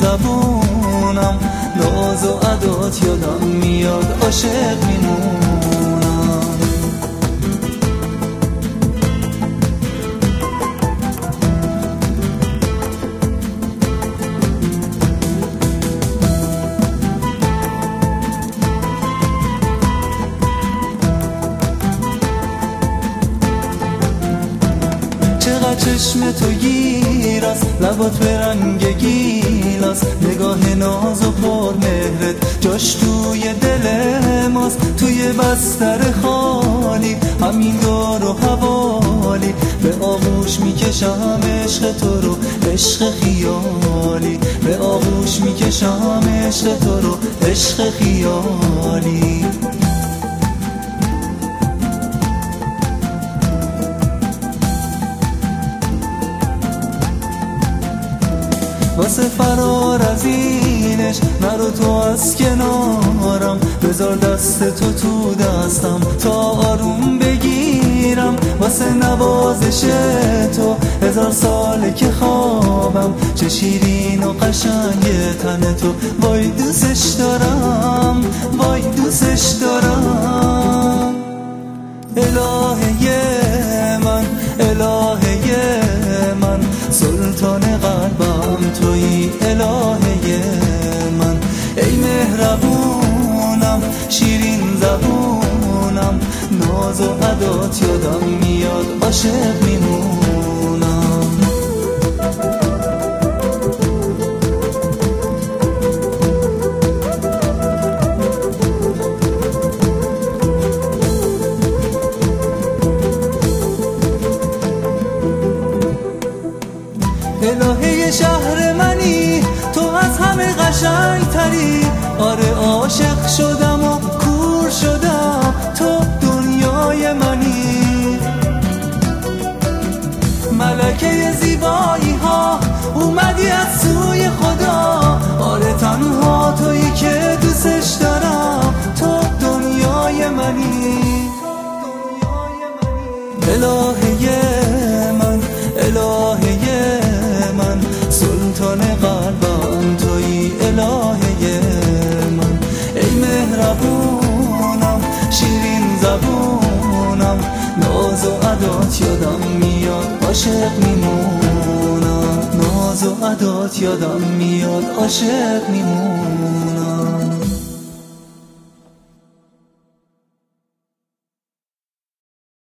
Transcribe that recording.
زبونم، ناز و عدات یادم میاد، عاشق میمونم. چقدر چشم تو گیراست، لبات به رنگ گیلاست، نگاه ناز و پر مهرت جاش توی دل ماست. توی بستر خالی همین دور و حوالی، به آغوش میکشم عشق تو رو، عشق خیالی، به آغوش میکشم عشق تو رو، عشق خیالی. واسه فرار از اینش نرو تو از کنارم، بذار دست تو دستم تا آروم بگیرم. واسه نوازش تو 1000 ساله که خوابم، چه شیرین و قشنگ تن تو، وای دوستش دارم، وای دوستش دارم. الهه من، الهه من، سلطان قلبم تویی، الهه من. ای مهربونم، شیرین زبونم، ناز و عدات یادم میاد، عاشق میمونم. الهه شهر منی، تو از همه قشنگ تری. آره عاشق شدم و کور شدم، تو دنیای منی. ملکه زیبایی ها اومدی از سوی خدا، آره تنها تویی که دوستش دارم، تو دنیای منی. الهه من، الهه من، سلطان قلبم تویی، الهه من. ای مهربونم، شیرین زبونم، ناز و عدات یادم میاد، عاشق میمونم. ناز و عدات یادم میاد، عاشق میمونم.